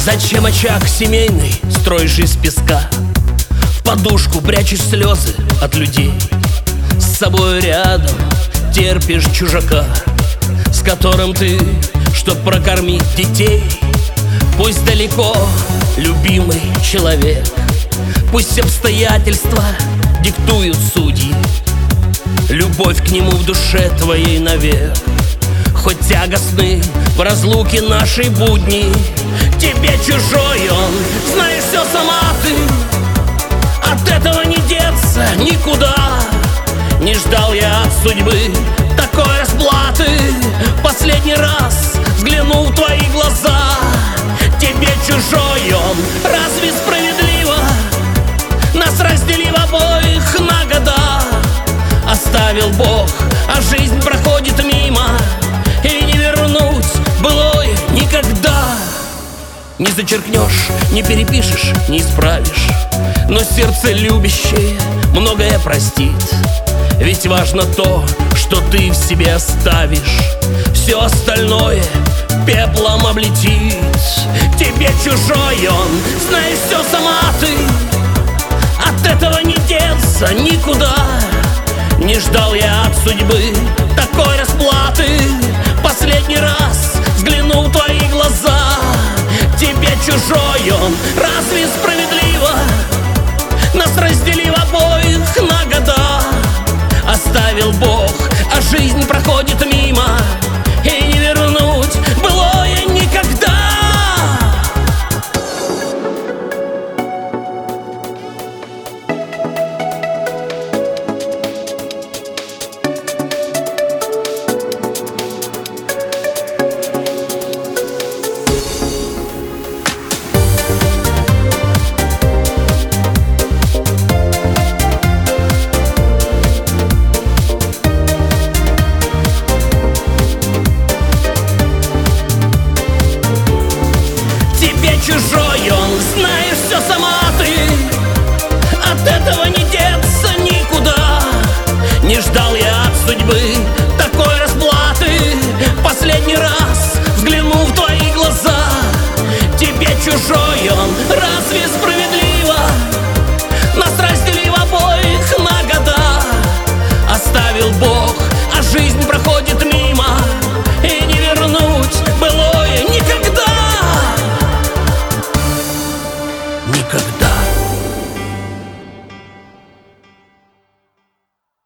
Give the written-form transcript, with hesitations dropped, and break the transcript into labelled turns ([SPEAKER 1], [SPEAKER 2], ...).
[SPEAKER 1] Зачем очаг семейный строишь из песка? В подушку прячешь слезы от людей. С собой рядом терпишь чужака, с которым ты, чтоб прокормить детей. Пусть далеко любимый человек, пусть обстоятельства диктуют судьи, любовь к нему в душе твоей навек. Хоть тягостны в разлуке нашей будни, тебе чужой он, знаешь, все сама ты. От этого не деться никуда. Не ждал я от судьбы такой расплаты. Последний раз взглянул в твои глаза. Тебе чужой он, разве справедливо? Нас разделив обоих на года. Оставил Бог, а жизнь проходит мимо, и не вернуть былое никогда. Не зачеркнешь, не перепишешь, не исправишь, но сердце любящее многое простит. Ведь важно то, что ты в себе оставишь, все остальное пеплом облетит. Тебе чужой он, знаешь, все сама ты. От этого не деться никуда. Не ждал я от судьбы такой расплаты. Последний раз взглянул в твои глаза. Тебе чужой он, разве справедливо? Нас разделив обоих на года. Оставил Бог, а жизнь проходит мимо, и не вернуть былое никогда. Чужой он, знаешь, все сама ты. От этого не деться никуда. Не ждал я от судьбы такой расплаты. Последний раз взглянул в твои глаза. Тебе чужой он, разве справедливо? Нас разделив обоих на года. Оставил Бог, а жизнь проходит мимо, и не вернуть былое никогда. Никогда.